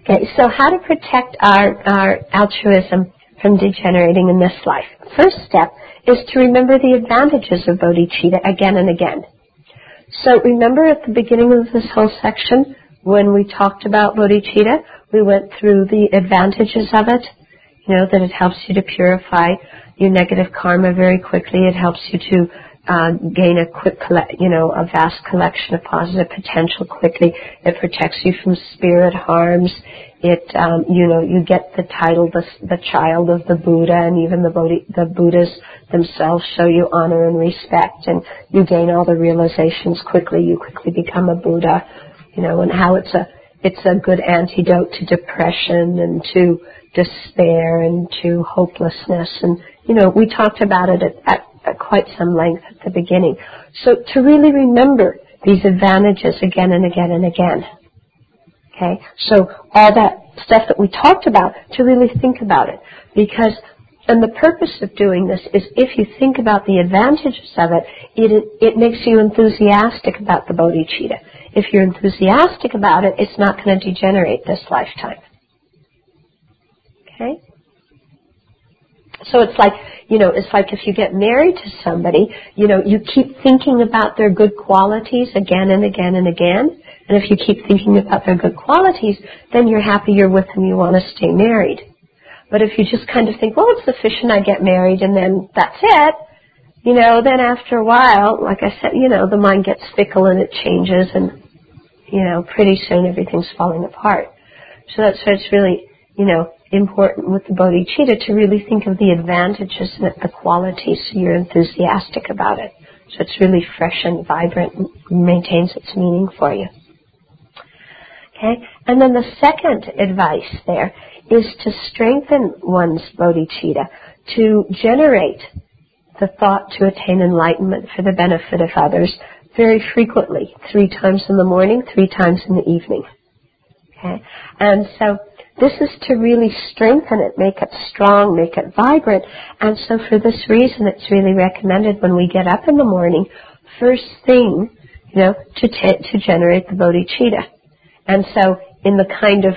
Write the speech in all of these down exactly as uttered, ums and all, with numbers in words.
Okay, so how to protect our, our altruism from degenerating in this life? First step is to remember the advantages of bodhicitta again and again. So remember at the beginning of this whole section when we talked about bodhicitta, we went through the advantages of it. You know, that it helps you to purify your negative karma very quickly. It helps you to uh, gain a quick, colle- you know, a vast collection of positive potential quickly. It protects you from spirit harms. It, um, you know, you get the title, the, the child of the Buddha, and even the, Bodhi, the Buddhas themselves show you honor and respect, and you gain all the realizations quickly. You quickly become a Buddha, you know, and how it's a it's a good antidote to depression and to despair and to hopelessness. And, you know, we talked about it at, at, at quite some length at the beginning. So to really remember these advantages again and again and again. Okay? So all that stuff that we talked about, to really think about it. Because, and the purpose of doing this is if you think about the advantages of it, it, it makes you enthusiastic about the bodhicitta. If you're enthusiastic about it, it's not going to degenerate this lifetime. Okay? So it's like, you know, it's like if you get married to somebody, you know, you keep thinking about their good qualities again and again and again. And if you keep thinking about their good qualities, then you're happy you're with them, you want to stay married. But if you just kind of think, well, it's sufficient I get married and then that's it, you know, then after a while, like I said, you know, the mind gets fickle and it changes and, you know, pretty soon everything's falling apart. So that's why it's really, you know, important with the bodhicitta to really think of the advantages and the qualities so you're enthusiastic about it. So it's really fresh and vibrant and maintains its meaning for you. Okay? And then the second advice there is to strengthen one's bodhicitta, to generate the thought to attain enlightenment for the benefit of others very frequently, three times in the morning, three times in the evening. Okay? And so this is to really strengthen it, make it strong, make it vibrant. And so for this reason, it's really recommended when we get up in the morning, first thing, you know, to t- to generate the bodhicitta. And so in the kind of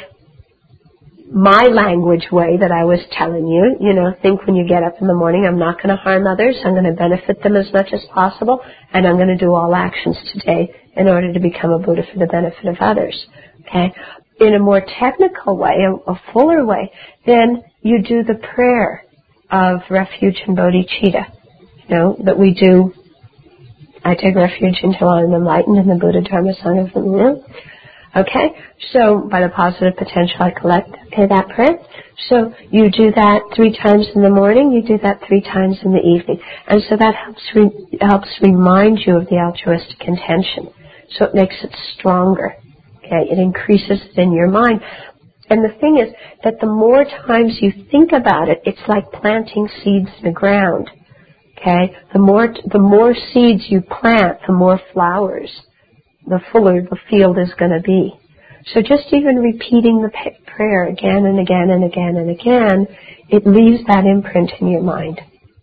my language way that I was telling you, you know, think when you get up in the morning, I'm not going to harm others, I'm going to benefit them as much as possible, and I'm going to do all actions today in order to become a Buddha for the benefit of others. Okay? In a more technical way, a, a fuller way, then you do the prayer of refuge and bodhicitta, you know, that we do. I take refuge until I am enlightened in the Buddha Dharma Sangha. You know? Okay, so by the positive potential I collect, okay, that prayer. So you do that three times in the morning, you do that three times in the evening. And so that helps re- helps remind you of the altruistic intention. So it makes it stronger. Okay, it increases it in your mind. And the thing is that the more times you think about it, it's like planting seeds in the ground. Okay, the more the more seeds you plant, the more flowers, the fuller the field is going to be. So just even repeating the prayer again and again and again and again, it leaves that imprint in your mind.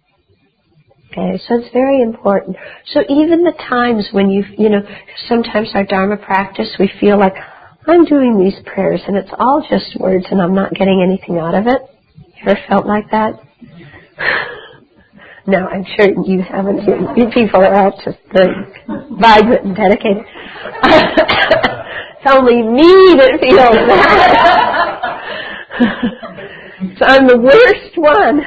Okay, so it's very important. So even the times when you, you know, sometimes our Dharma practice, we feel like, I'm doing these prayers and it's all just words and I'm not getting anything out of it. You ever felt like that? No, I'm sure you haven't. You, you people are all just very vibrant and dedicated. It's only me that feels that. So I'm the worst one.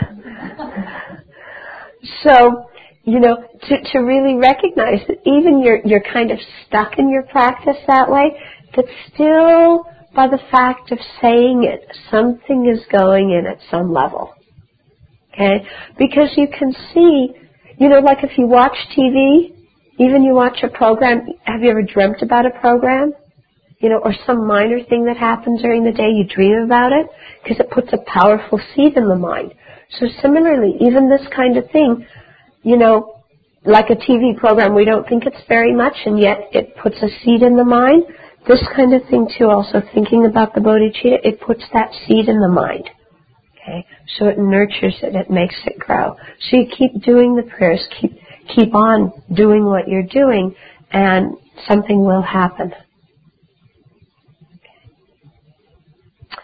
So, you know, to, to really recognize that even you're, you're kind of stuck in your practice that way, but still by the fact of saying it, something is going in at some level. Okay? Because you can see, you know, like if you watch T V, even you watch a program, have you ever dreamt about a program? You know, or some minor thing that happens during the day, you dream about it, because it puts a powerful seed in the mind. So similarly, even this kind of thing, you know, like a T V program, we don't think it's very much, and yet it puts a seed in the mind. This kind of thing too, also thinking about the bodhicitta, it puts that seed in the mind. Okay, so it nurtures it, it makes it grow. So you keep doing the prayers, keep keep on doing what you're doing, and something will happen.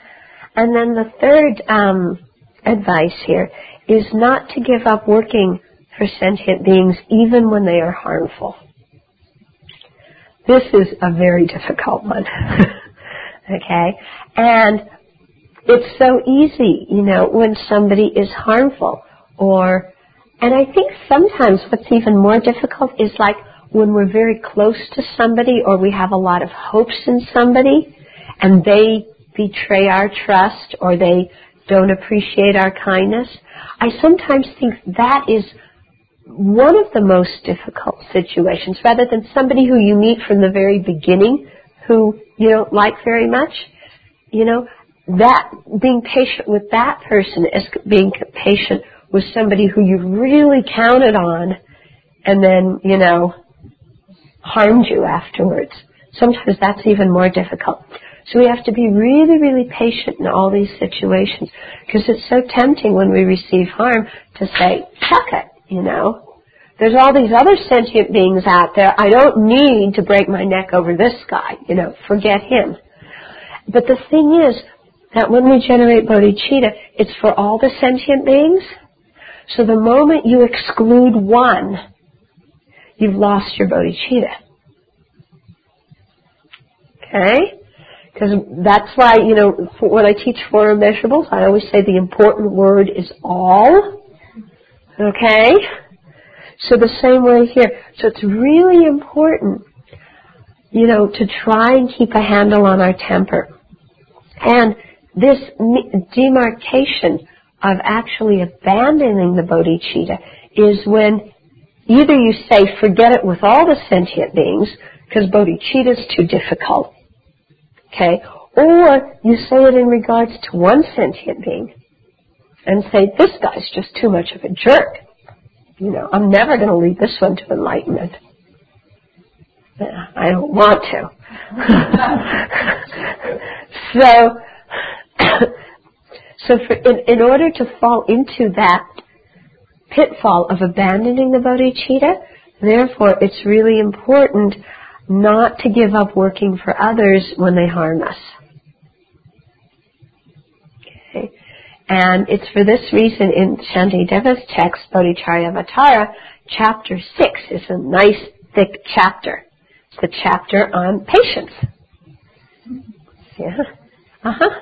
And then the third um, advice here is not to give up working for sentient beings even when they are harmful. This is a very difficult one. Okay? And it's so easy, you know, when somebody is harmful. Or, and I think sometimes what's even more difficult is like when we're very close to somebody or we have a lot of hopes in somebody and they betray our trust or they don't appreciate our kindness. I sometimes think that is one of the most difficult situations, rather than somebody who you meet from the very beginning who you don't like very much. You know, that being patient with that person is being patient with somebody who you really counted on and then, you know, harmed you afterwards. Sometimes that's even more difficult. So we have to be really, really patient in all these situations because it's so tempting when we receive harm to say, chuck it, you know. There's all these other sentient beings out there. I don't need to break my neck over this guy, you know, forget him. But the thing is that when we generate bodhicitta, it's for all the sentient beings. So the moment you exclude one, you've lost your bodhicitta. Okay? Because that's why, you know, for, when I teach four immeasurables, I always say the important word is all. Okay? So the same way here. So it's really important, you know, to try and keep a handle on our temper. And this demarcation of actually abandoning the bodhicitta is when either you say, forget it with all the sentient beings, because bodhicitta is too difficult. Okay? Or you say it in regards to one sentient being and say, this guy's just too much of a jerk. You know, I'm never going to lead this one to enlightenment. I don't want to. so, so for, in, in order to fall into that pitfall of abandoning the bodhicitta, therefore it's really important not to give up working for others when they harm us. Okay. And it's for this reason in Shantideva's text, Bodhicharyavatara, chapter six is a nice thick chapter. It's the chapter on patience. Yeah. Uh-huh.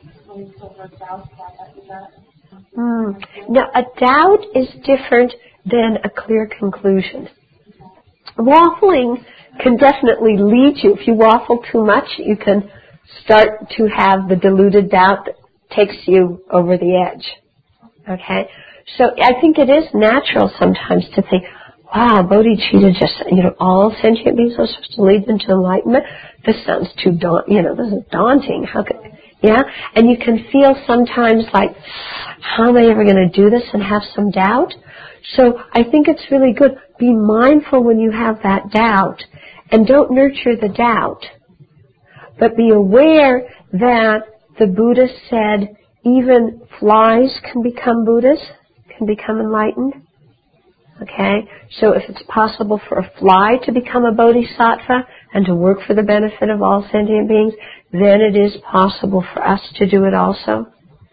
Mm. Now, a doubt is different than a clear conclusion. Waffling can definitely lead you. If you waffle too much, you can start to have the deluded doubt that takes you over the edge. Okay? So I think it is natural sometimes to think, wow, bodhicitta just, you know, all sentient beings are supposed to lead them to enlightenment. This sounds too daunt, you know, this is daunting. How could, yeah? And you can feel sometimes like, how am I ever going to do this, and have some doubt? So I think it's really good. Be mindful when you have that doubt, and don't nurture the doubt. But be aware that the Buddha said even flies can become Buddhas, can become enlightened. Okay? So if it's possible for a fly to become a bodhisattva and to work for the benefit of all sentient beings, then it is possible for us to do it also.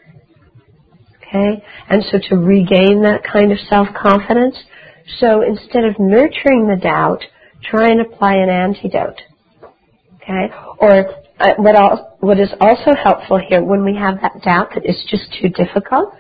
Okay? And so to regain that kind of self-confidence. So instead of nurturing the doubt, try and apply an antidote. Okay? Or uh, what, al- what is also helpful here, when we have that doubt that is just too difficult,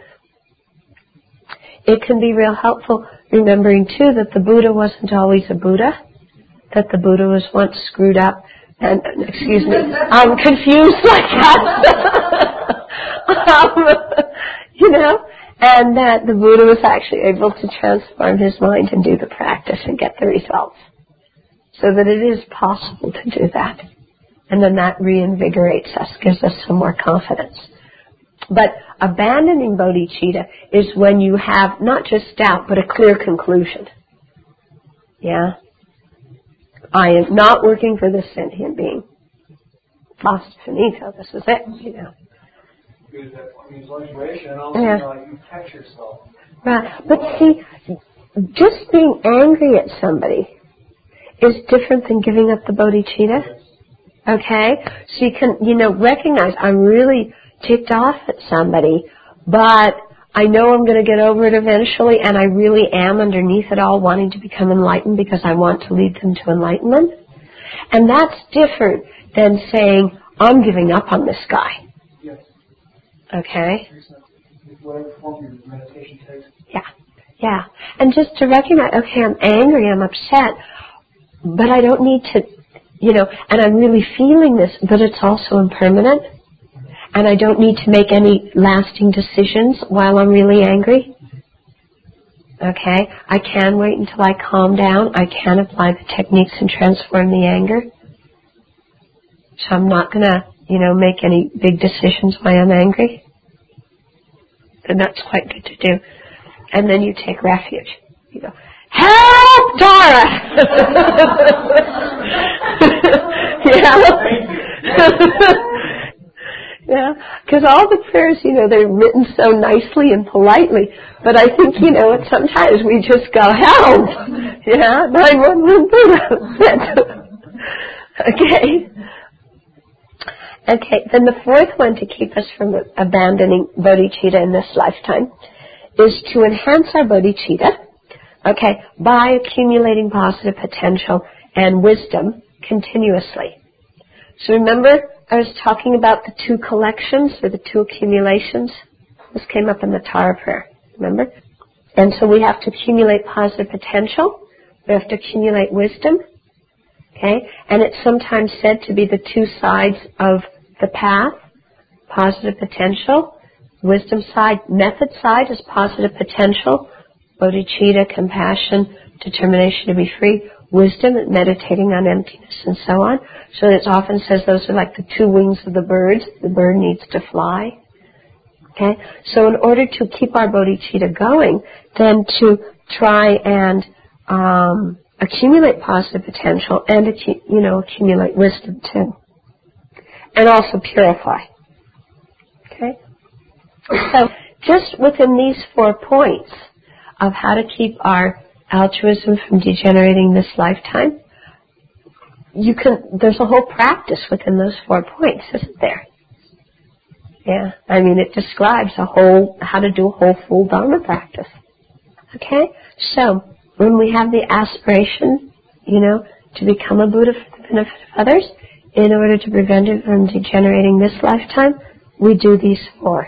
it can be real helpful remembering too that the Buddha wasn't always a Buddha, that the Buddha was once screwed up and, excuse me, I'm confused like that. um, you know, and that the Buddha was actually able to transform his mind and do the practice and get the results. So that it is possible to do that. And then that reinvigorates us, gives us some more confidence. But abandoning bodhicitta is when you have not just doubt, but a clear conclusion. Yeah? I am not working for this sentient being. Basta finito, this is it, you know. Because that means liberation, and also, Yeah. you know, like you catch yourself. Right. But see, just being angry at somebody is different than giving up the bodhicitta. Okay? So you can, you know, recognize I'm really ticked off at somebody, but I know I'm going to get over it eventually, and I really am underneath it all wanting to become enlightened because I want to lead them to enlightenment. And that's different than saying, I'm giving up on this guy. Yes. Okay? Whatever form your meditation takes. Yeah. Yeah. And just to recognize, okay, I'm angry, I'm upset, but I don't need to, you know, and I'm really feeling this, but it's also impermanent. And I don't need to make any lasting decisions while I'm really angry. Okay? I can wait until I calm down. I can apply the techniques and transform the anger. So I'm not going to, you know, make any big decisions while I'm angry. And that's quite good to do. And then you take refuge. You go, help, Dora! Yeah. Yeah, because all the prayers, you know, they're written so nicely and politely, but I think, you know, sometimes we just go, help! Yeah, nine one one Buddha. Okay. Okay, then the fourth one to keep us from abandoning bodhicitta in this lifetime is to enhance our bodhicitta, okay, by accumulating positive potential and wisdom continuously. So remember, I was talking about the two collections or the two accumulations. This came up in the Tara prayer, remember? And so we have to accumulate positive potential. We have to accumulate wisdom. Okay? And it's sometimes said to be the two sides of the path. Positive potential. Wisdom side. Method side is positive potential. Bodhicitta, compassion, determination to be free. Wisdom, meditating on emptiness, and so on. So it often says those are like the two wings of the bird. The bird needs to fly. Okay? So in order to keep our bodhicitta going, then to try and um, accumulate positive potential and, you know, accumulate wisdom too. And also purify. Okay? So just within these four points of how to keep our altruism from degenerating this lifetime, you can, there's a whole practice within those four points, isn't there? Yeah, I mean, it describes a whole, how to do a whole full Dharma practice. Okay? So, when we have the aspiration, you know, to become a Buddha for the benefit of others, in order to prevent it from degenerating this lifetime, we do these four.